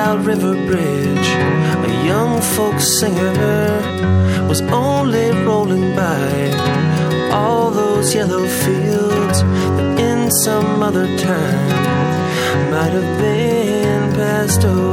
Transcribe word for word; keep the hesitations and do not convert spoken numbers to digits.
Wild River Bridge, a young folk singer was only rolling by all those yellow fields that in some other time might have been passed over.